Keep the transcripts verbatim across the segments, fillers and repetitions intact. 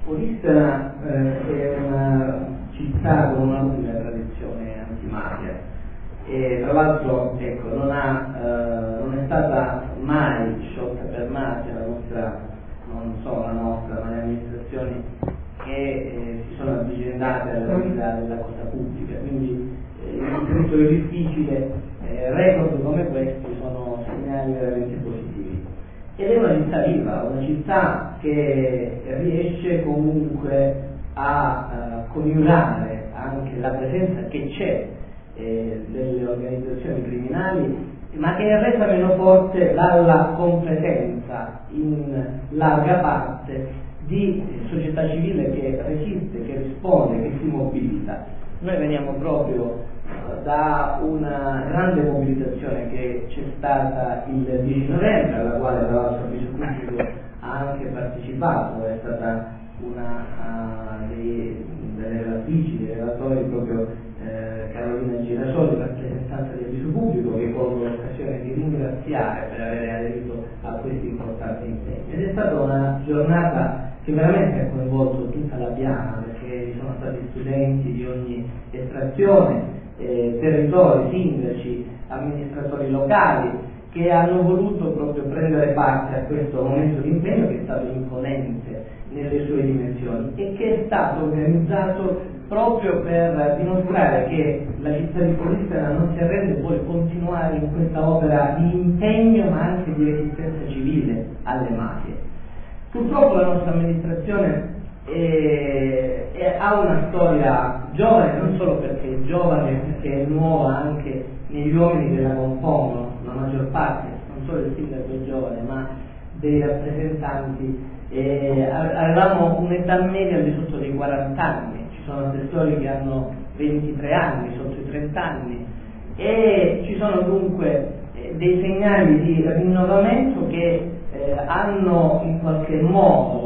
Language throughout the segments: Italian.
Polistena eh, è una città con una lunga tradizione antimafia e tra l'altro ecco, non, ha, eh, non è stata mai sciolta per mafia la nostra, non solo la nostra, ma le amministrazioni che eh, si sono avvicendate alla vita della cosa pubblica, quindi eh, in un periodo difficile eh, record come questi sono segnali veramente positivi. Ed è una città viva, una città che riesce comunque a uh, coniugare anche la presenza che c'è eh, delle organizzazioni criminali, ma che è resa meno forte dalla competenza in larga parte di società civile che resiste, che risponde, che si mobilita. Noi veniamo proprio da una grande mobilitazione che c'è stata il dieci novembre, alla quale tra l'altro il vice pubblico ha anche partecipato, è stata una uh, dei, delle relatrici, dei relatori proprio eh, Carolina Girasoli, rappresentanza del vice pubblico, che colgo l'occasione di ringraziare per aver aderito a questi importanti impegni. Ed è stata una giornata che veramente ha coinvolto tutta la Piana, perché ci sono stati studenti di ogni estrazione, Eh, territori, sindaci, amministratori locali che hanno voluto proprio prendere parte a questo momento di impegno che è stato imponente nelle sue dimensioni e che è stato organizzato proprio per dimostrare che la città di Polistena non si arrende e vuole continuare in questa opera di impegno ma anche di resistenza civile alle mafie. Purtroppo la nostra amministrazione E, e ha una storia giovane, non solo perché è giovane, perché è nuova anche negli uomini che la compongono, la maggior parte, non solo il sindaco è giovane, ma dei rappresentanti. E avevamo un'età media al di sotto dei quaranta anni, ci sono assessori che hanno ventitré anni, sotto i trenta anni, e ci sono dunque eh, dei segnali di rinnovamento che eh, hanno in qualche modo,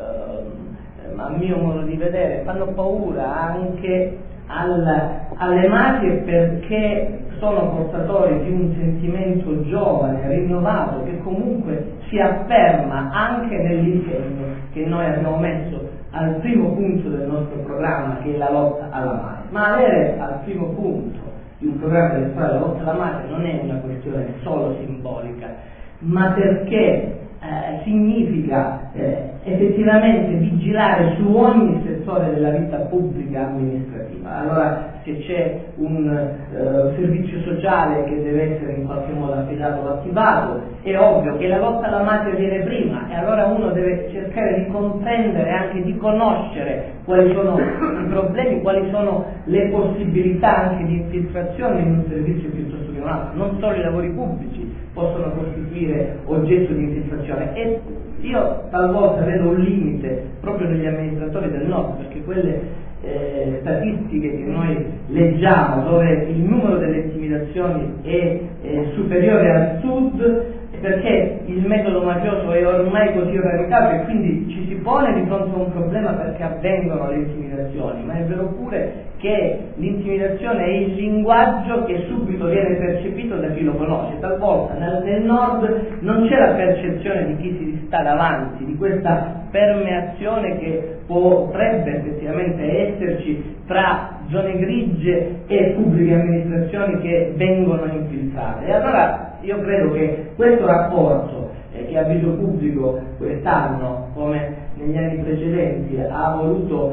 a mio modo di vedere, fanno paura anche al, alle mafie, perché sono portatori di un sentimento giovane, rinnovato, che comunque si afferma anche nell'impegno che noi abbiamo messo al primo punto del nostro programma, che è la lotta alla mafia. Ma avere al primo punto di un programma elettorale la lotta alla mafia non è una questione solo simbolica, ma perché Eh, significa eh, effettivamente vigilare su ogni settore della vita pubblica amministrativa. Allora, se c'è un eh, servizio sociale che deve essere in qualche modo affidato o attivato, è ovvio che la lotta alla mafia viene prima, e allora uno deve cercare di comprendere, anche di conoscere quali sono i problemi, quali sono le possibilità anche di infiltrazione in un servizio piuttosto che in un altro. Non solo i lavori pubblici possono costituire oggetto di infiltrazione, e io talvolta vedo un limite proprio negli amministratori del nord, perché quelle eh, statistiche che noi leggiamo, dove il numero delle intimidazioni è, è superiore al sud, perché il metodo mafioso è ormai così radicato e quindi ci si pone di fronte a un problema perché avvengono le intimidazioni, ma è vero pure che l'intimidazione è il linguaggio che subito viene percepito da chi lo conosce. Talvolta nel, nel nord non c'è la percezione di chi si sta davanti, di questa permeazione che potrebbe effettivamente esserci tra zone grigie e pubbliche amministrazioni che vengono infiltrate. E allora io credo che questo rapporto eh, che Avviso Pubblico quest'anno, come negli anni precedenti, ha voluto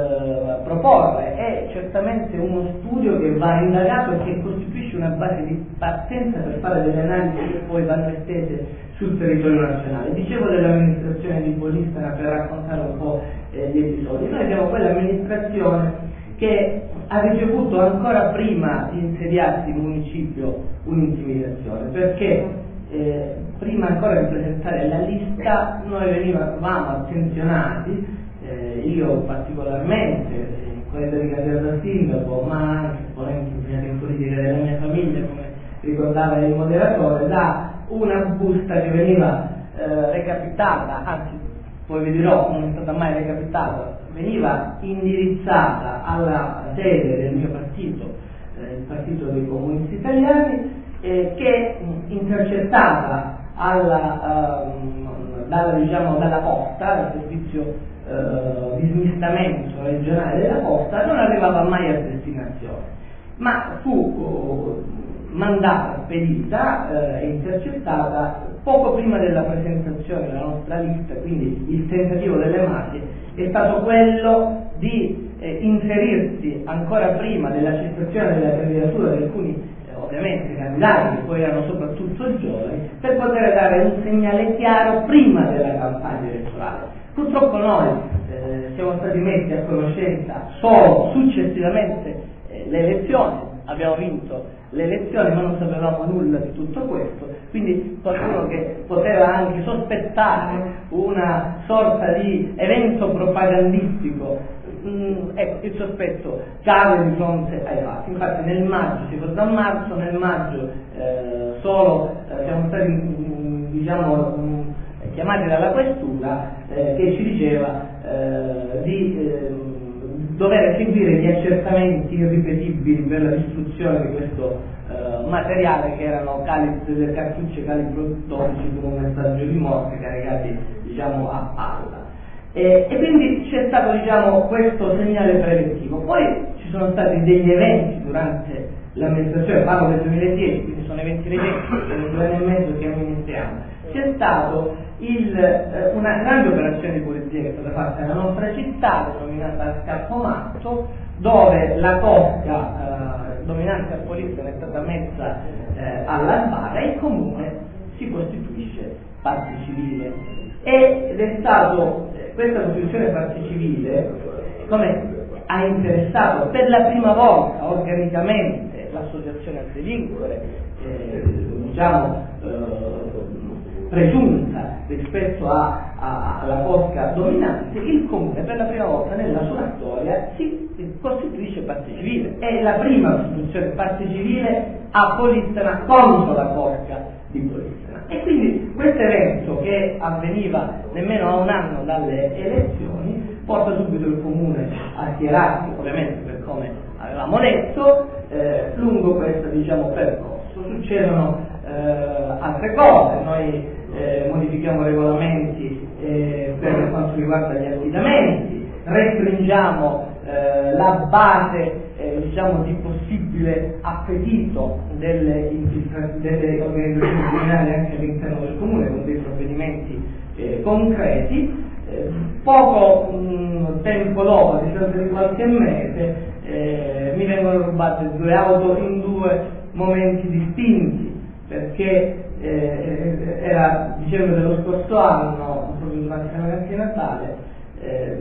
eh, proporre, è certamente uno studio che va indagato e che costituisce una base di partenza per fare delle analisi che poi vanno estese sul territorio nazionale. Dicevo dell'amministrazione di Polistena per raccontare un po' eh, gli episodi. Noi siamo quell'amministrazione che ha ricevuto ancora prima di insediarsi in municipio un'intimidazione, perché eh, prima ancora di presentare la lista noi venivamo attenzionati, eh, io particolarmente, in quella di candidato a sindaco, ma anche esponenti impegnati in politica della mia famiglia, come ricordava il moderatore, da una busta che veniva eh, recapitata, anzi poi vi dirò, non è stata mai recapitata, veniva indirizzata alla sede del mio partito, eh, il Partito dei Comunisti Italiani, eh, che intercettata alla, um, dalla, diciamo, dalla posta, dal servizio eh, di smistamento regionale della posta non arrivava mai a destinazione, ma fu eh, mandata, spedita e eh, intercettata poco prima della presentazione della nostra lista. Quindi il tentativo delle mafie è stato quello di eh, inserirsi ancora prima della cessazione della candidatura di alcuni eh, ovviamente candidati, che poi erano soprattutto giovani, per poter dare un segnale chiaro prima della campagna elettorale. Purtroppo noi eh, siamo stati messi a conoscenza solo successivamente eh, le elezioni, abbiamo vinto le elezioni ma non sapevamo nulla di tutto questo, quindi qualcuno che poteva anche sospettare una sorta di evento propagandistico, mh, ecco, il sospetto cade di fronte ai fatti. Infatti nel maggio, si fa da marzo, nel maggio eh, solo eh, siamo stati mh, diciamo mh, chiamati dalla questura eh, che ci diceva eh, di eh, dover eseguire gli accertamenti irripetibili per la distruzione di questo eh, materiale, che erano calibri, delle cartucce calibro dodici con un messaggio di morte caricati diciamo a palla. E, e quindi c'è stato diciamo questo segnale preventivo. Poi ci sono stati degli eventi durante l'amministrazione, parlo del duemiladieci, quindi sono eventi recenti, sono due anni e mezzo che amministriamo. C'è stato il, eh, una grande operazione di polizia che è stata fatta nella nostra città, denominata Scappomatto, dove la cosca eh, dominante al polizia è stata messa eh, alla sbarra e il comune si costituisce parte civile. Ed è stato, eh, questa costituzione parte civile, come ha interessato per la prima volta organicamente l'associazione a delinquere, eh, diciamo, eh, presunta rispetto a, a, alla cosca dominante, il comune per la prima volta nella sua storia si costituisce parte civile. È la prima costituzione parte civile a Polistena contro la cosca di Polistena. E quindi questo evento, che avveniva nemmeno a un anno dalle elezioni, porta subito il comune a schierarsi, ovviamente per come avevamo detto, eh, lungo questo diciamo percorso. Succedono eh, altre cose, noi Eh, modifichiamo regolamenti eh, per quanto riguarda gli affidamenti, restringiamo eh, la base eh, diciamo di possibile appetito delle, delle organizzazioni criminali anche all'interno del comune con dei provvedimenti eh, concreti. Eh, poco mh, tempo dopo, a distanza di qualche mese, eh, mi vengono rubate due auto in due momenti distinti, perché Eh, era dicembre dello scorso anno, proprio durante la vacanza di Natale, eh,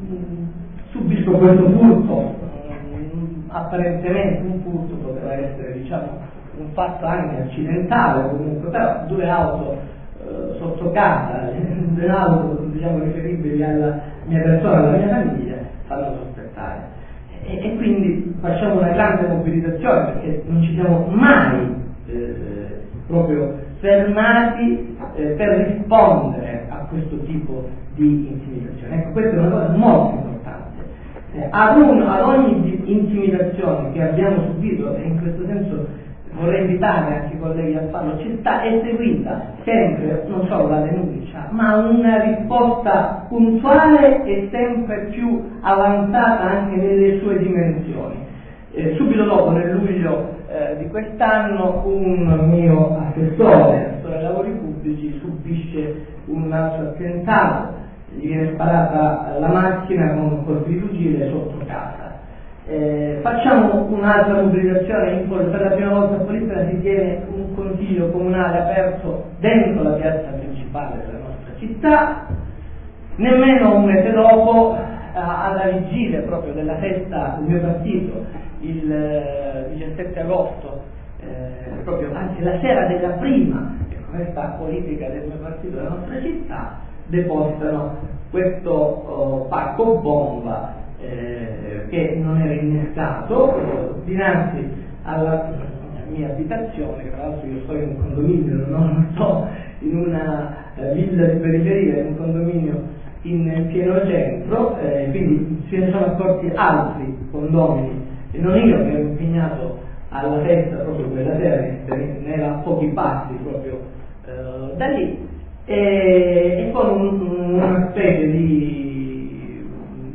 subisco questo furto, mh, apparentemente un furto, poteva essere diciamo un fatto anche accidentale comunque, però due auto eh, sotto casa, due auto diciamo riferibili alla mia persona, alla mia famiglia, fanno sospettare. E, e quindi facciamo una grande mobilitazione, perché non ci siamo mai eh, proprio fermati eh, per rispondere a questo tipo di intimidazione. Ecco, questa è una cosa molto importante. Eh, ad, un, ad ogni intimidazione che abbiamo subito, e in questo senso vorrei invitare anche i colleghi a farlo, ci sta eseguita sempre non solo la denuncia, ma una risposta puntuale e sempre più avanzata anche nelle sue dimensioni. Eh, subito dopo, nel luglio eh, di quest'anno, un mio assessore, assessore ai lavori pubblici, subisce un altro attentato, gli viene sparata la macchina con un colpo di fucile sotto casa. Eh, facciamo un'altra mobilitazione, in, per la prima volta a Polistena si tiene un consiglio comunale aperto dentro la piazza principale della nostra città. Nemmeno un mese dopo, alla vigilia proprio della festa del mio partito, il eh, diciassette agosto, eh, proprio anzi la sera della prima questa politica del mio partito della nostra città, depositano questo oh, pacco bomba eh, che non era innescato eh, dinanzi alla mia abitazione, che tra l'altro io sto in un condominio, non sto in una eh, villa di periferia, in un condominio in pieno centro, eh, quindi se ne sono accorti altri condomini e non io, che ero impegnato alla festa proprio quella sera, ne era a pochi passi proprio eh, da lì, e, e con un, una specie di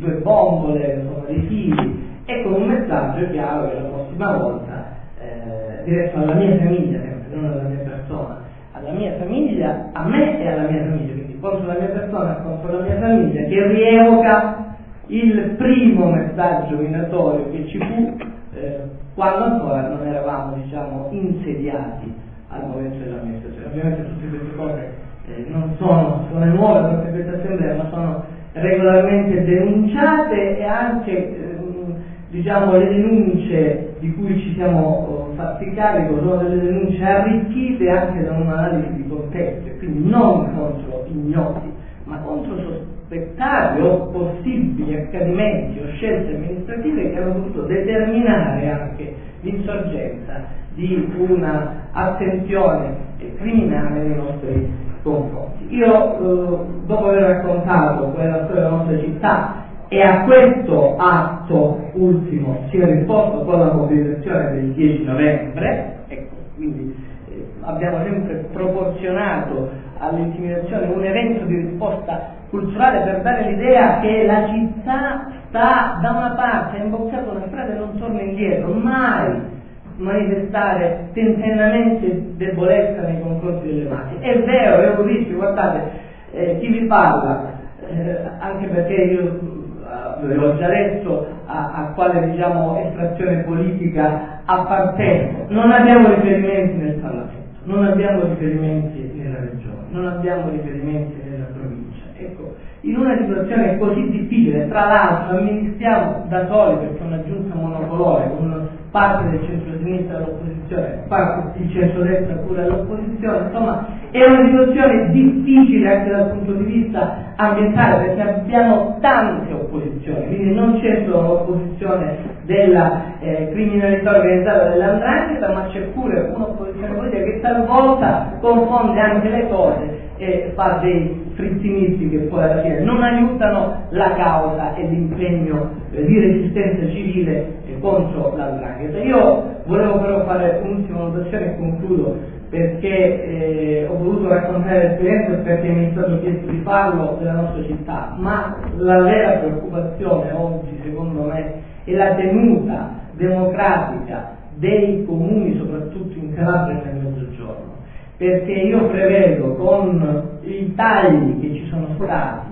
due bombole, insomma, dei fili, e con un messaggio chiaro che la prossima volta, eh, diretto alla mia famiglia, sempre, non alla mia persona, alla mia famiglia, a me e alla mia famiglia, quindi contro la mia persona e contro la mia famiglia, che rievoca il primo messaggio minatorio che ci fu eh, quando ancora non eravamo, diciamo, insediati al momento dell'amministrazione. Ovviamente tutte queste cose eh, non sono, sono nuove per questa assemblea, ma sono regolarmente denunciate, e anche ehm, diciamo le denunce di cui ci siamo eh, fatti carico sono delle denunce arricchite anche da un'analisi di contesto, e quindi non contro ignoti, ma contro sospettati o possibili accadimenti o scelte amministrative che hanno dovuto determinare anche l'insorgenza di una attenzione criminale nei nostri confronti. Io, eh, dopo aver raccontato quella storia della nostra città, e a questo atto ultimo si è risposto con la mobilitazione del dieci novembre, ecco, quindi eh, abbiamo sempre proporzionato all'intimidazione un evento di risposta culturale per dare l'idea che la città sta da una parte, ha imboccato una strada e non torna indietro, mai manifestare tentennamente debolezza nei confronti delle mafie. È vero, è un rischio, guardate, eh, chi vi parla, eh, anche perché io vi ho già detto a, a quale, diciamo, estrazione politica appartengo, non abbiamo riferimenti nel Parlamento, non abbiamo riferimenti nella regione, non abbiamo riferimenti nella provincia. Ecco, in una situazione così difficile, tra l'altro amministriamo da soli perché è una giunta monocolore, con parte del centro-sinistra all'opposizione, parte del centro-destra pure all'opposizione, insomma è una situazione difficile anche dal punto di vista ambientale, perché abbiamo tante opposizioni, quindi non c'è solo l'opposizione della eh, criminalità organizzata dell'andrangheta, ma c'è pure un'opposizione politica che talvolta confonde anche le cose e fa dei frizzinissi che poi alla fine non aiutano la causa e l'impegno eh, di resistenza civile eh, contro l'andrangheta. Io volevo però fare un'ultima notazione e concludo, perché eh, ho voluto raccontare l'esperienza perché mi è stato chiesto di farlo della nostra città, ma la vera preoccupazione oggi, secondo me, è la tenuta democratica dei comuni, soprattutto in Calabria e nel Mezzogiorno, perché io prevedo, con i tagli che ci sono stati,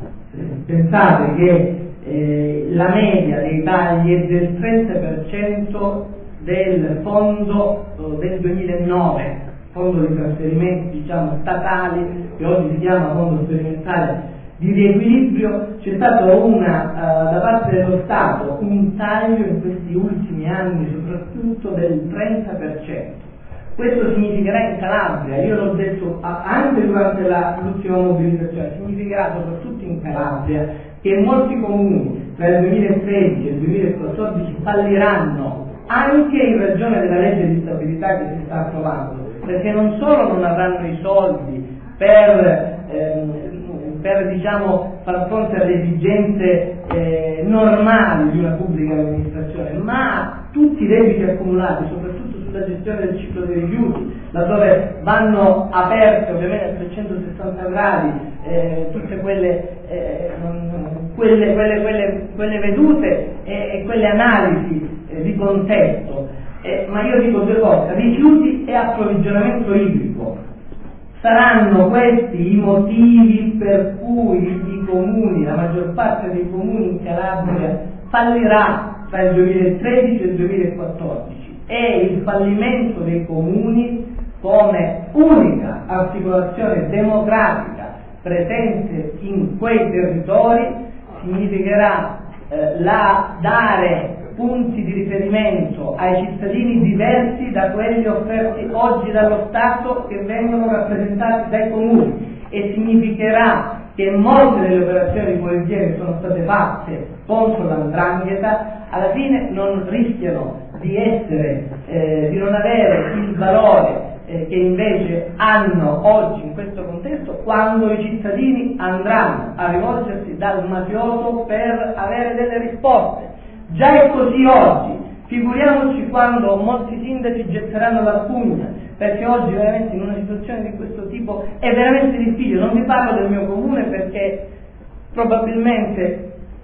pensate che eh, la media dei tagli è del trenta per cento del fondo eh, del duemilanove, fondo di trasferimenti, diciamo, statali, che oggi si chiama fondo sperimentale di riequilibrio. C'è stato una, uh, da parte dello Stato un taglio in questi ultimi anni soprattutto del trenta per cento. Questo significherà in Calabria, io l'ho detto anche durante la, l'ultima mobilitazione, significherà soprattutto in Calabria che molti comuni tra il duemilatredici e il duemilaquattordici falliranno, anche in ragione della legge di stabilità che si sta approvando, perché non solo non avranno i soldi per, ehm, per diciamo, far fronte alle esigenze eh, normali di una pubblica amministrazione, ma tutti i debiti accumulati, soprattutto sulla gestione del ciclo dei rifiuti, laddove vanno aperte ovviamente a trecentosessanta gradi eh, tutte quelle, eh, quelle, quelle, quelle, quelle vedute e, e quelle analisi eh, di contesto. Eh, ma io dico due cose: rifiuti e approvvigionamento idrico. Saranno questi i motivi per cui i comuni, la maggior parte dei comuni in Calabria fallirà tra il duemilatredici e il duemilaquattordici, e il fallimento dei comuni come unica articolazione democratica presente in quei territori significherà eh, la dare punti di riferimento ai cittadini diversi da quelli offerti oggi dallo Stato, che vengono rappresentati dai comuni, e significherà che molte delle operazioni di polizia che sono state fatte contro l'andrangheta alla fine non rischiano di essere, eh, di non avere il valore eh, che invece hanno oggi in questo contesto, quando i cittadini andranno a rivolgersi dal mafioso per avere delle risposte. Già è così oggi, figuriamoci quando molti sindaci getteranno la spugna, perché oggi veramente in una situazione di questo tipo è veramente difficile. Non vi parlo del mio comune perché probabilmente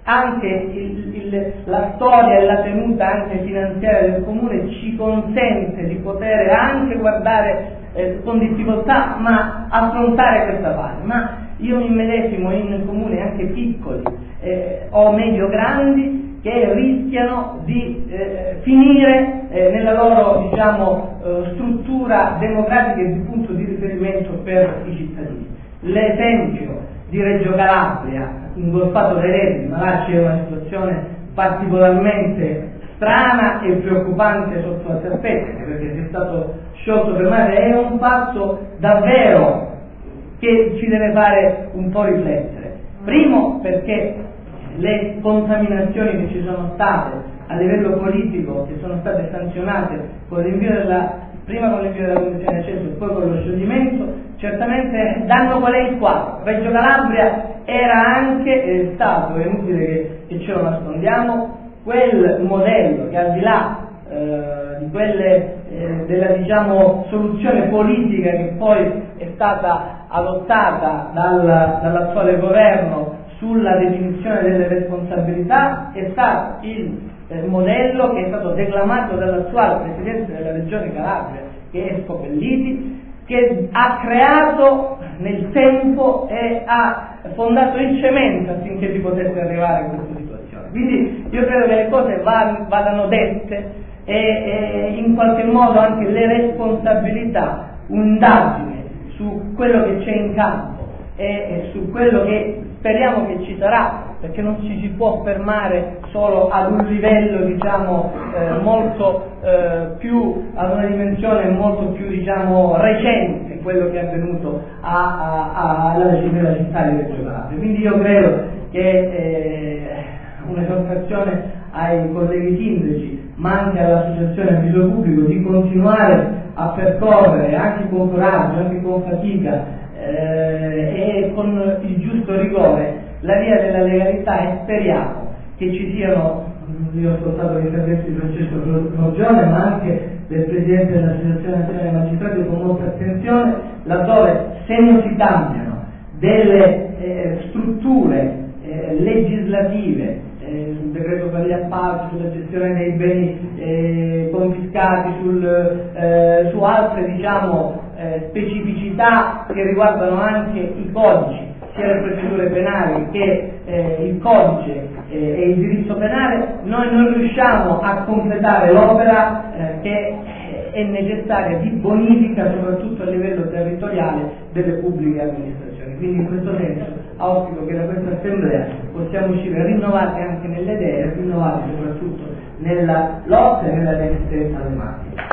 anche il, il, la storia e la tenuta anche finanziaria del comune ci consente di poter anche guardare eh, con difficoltà ma affrontare questa fase. Ma io mi immedesimo in comuni anche piccoli eh, o medio grandi che rischiano di eh, finire eh, nella loro, diciamo, eh, struttura democratica e di punto di riferimento per i cittadini. L'esempio di Reggio Calabria, ingolfato dai verdi, ma là c'è una situazione particolarmente strana e preoccupante sotto altri aspetti, perché si è stato sciolto per mare, è un fatto davvero che ci deve fare un po' riflettere. Primo perché le contaminazioni che ci sono state a livello politico, che sono state sanzionate con l'invio della, prima con l'invio della Commissione di accesso e poi con lo scioglimento, certamente danno qual è il quadro. Reggio Calabria era anche, è stato, è inutile che, che ce lo nascondiamo, quel modello che al di là eh, di quelle eh, della, diciamo, soluzione politica che poi è stata adottata dal, dall'attuale governo sulla definizione delle responsabilità, è stato il eh, modello che è stato declamato dall'attuale Presidente della Regione Calabria, che è Scopelliti, che ha creato nel tempo e ha fondato il cemento affinché si potesse arrivare a questa situazione. Quindi io credo che le cose vadano dette e, e in qualche modo anche le responsabilità, un'indagine su quello che c'è in campo e, e su quello che speriamo che ci sarà, perché non ci si può fermare solo ad un livello, diciamo, eh, molto eh, più, ad una dimensione molto più, diciamo, recente, quello che è avvenuto alla città di Reggio Calabria. Quindi io credo che eh, un'esortazione ai colleghi sindaci, ma anche all'associazione Avviso Pubblico, di continuare a percorrere anche con coraggio, anche con fatica eh, e con il giusto rigore la via della legalità, e speriamo che ci siano, io ho ascoltato l'intervento di Francesco Crogione ma anche del Presidente dell'Associazione Nazionale dei Magistrati con molta attenzione, laddove se non si cambiano delle eh, strutture eh, legislative, eh, sul decreto per gli appalti, sulla gestione dei beni eh, confiscati, sul, eh, su altre, diciamo, eh, specificità che riguardano anche i codici, sia le procedure penali che eh, il codice eh, e il diritto penale, noi non riusciamo a completare l'opera eh, che è necessaria di bonifica soprattutto a livello territoriale delle pubbliche amministrazioni. Quindi in questo senso auspico che da questa assemblea possiamo uscire rinnovati anche nelle idee, rinnovati soprattutto nella lotta e nella resistenza alle mafie.